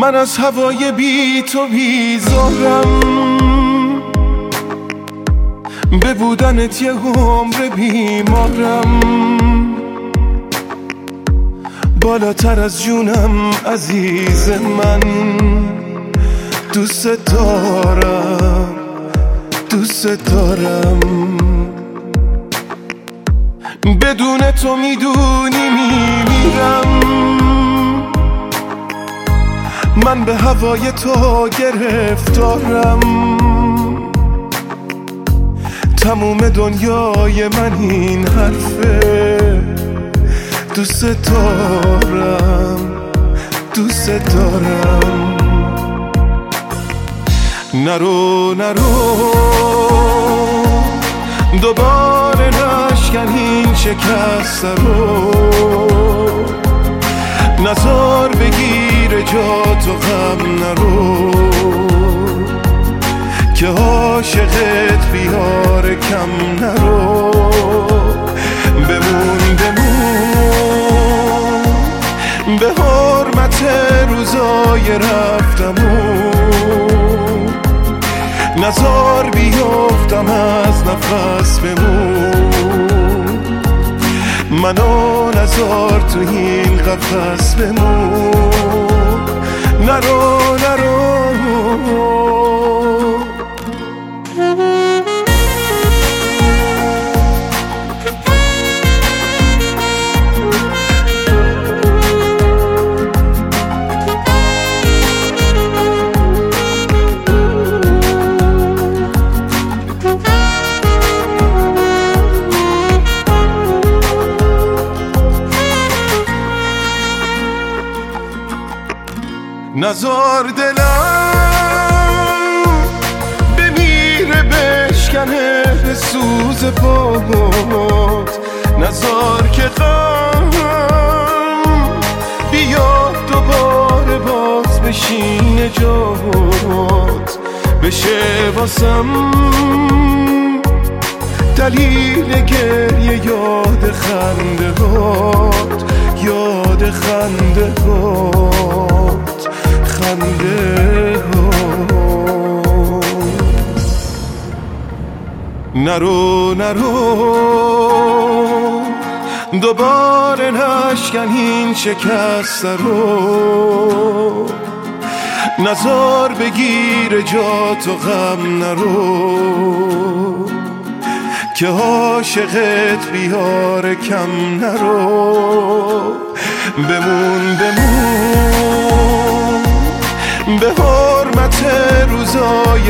من از هوای بی تو بیزارم، به بودنت یه عمر بیمارم، بالاتر از جونم عزیز من، دوست دارم دوست دارم. بدون تو میدونی میمیرم، من به هوای تو گرفتارم، تموم دنیای من این حرفه، دوست دارم دوست دارم. نرو نرو دوباره نشکن این شکست رو، نزار بگیر جا تو غم نرو، که عاشقت بیار کم نرو. بمون بمون به حرمت روزای رفتمون، نزار بیافتم از نفس بمون، منو نزار تو این قفس بمون. نرو نرو نزار دلم بمیره بشکنه به سوز پات، نزار که غم بیا دوباره باز بشینه جات، بشه واسم دلیل گریه یاد خنده هات، یاد خنده هات خنده هات. نرو نرو دوباره نشکن این شکست رو، نزار بگیر جا تو غم نرو، که عاشقت بیار کم نرو. بمون بمون به حرمت روزای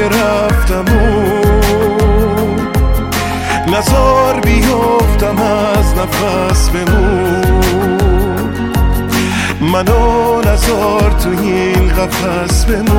رفتمون، نزار بیافتم از نفس بمون، منو نزار تو این قفس بمون.